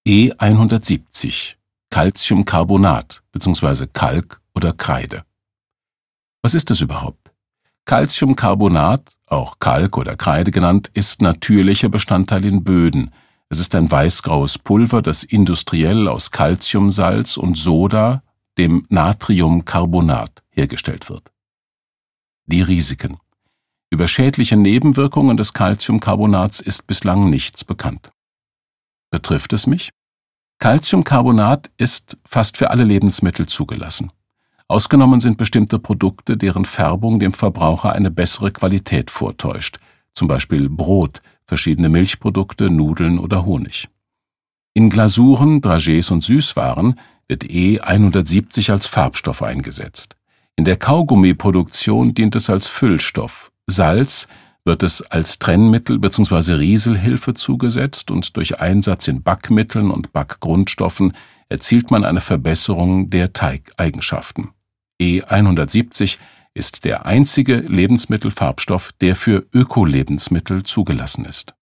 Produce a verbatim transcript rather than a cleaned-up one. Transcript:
E hundertsiebzig, Calciumcarbonat bzw. Kalk oder Kreide. Was ist es überhaupt? Calciumcarbonat, auch Kalk oder Kreide genannt, ist natürlicher Bestandteil in Böden. Es ist ein weißgraues Pulver, das industriell aus Calciumsalz und Soda, dem Natriumcarbonat, hergestellt wird. Die Risiken. Über schädliche Nebenwirkungen des Calciumcarbonats ist bislang nichts bekannt. Betrifft es mich? Calciumcarbonat ist fast für alle Lebensmittel zugelassen. Ausgenommen sind bestimmte Produkte, deren Färbung dem Verbraucher eine bessere Qualität vortäuscht, zum Beispiel Brot, verschiedene Milchprodukte, Nudeln oder Honig. In Glasuren, Dragés und Süßwaren wird E hundertsiebzig als Farbstoff eingesetzt. In der Kaugummiproduktion dient es als Füllstoff. Salz wird es als Trennmittel bzw. Rieselhilfe zugesetzt und durch Einsatz in Backmitteln und Backgrundstoffen erzielt man eine Verbesserung der Teigeigenschaften. E hundertsiebzig ist der einzige Lebensmittelfarbstoff, der für Ökolebensmittel zugelassen ist.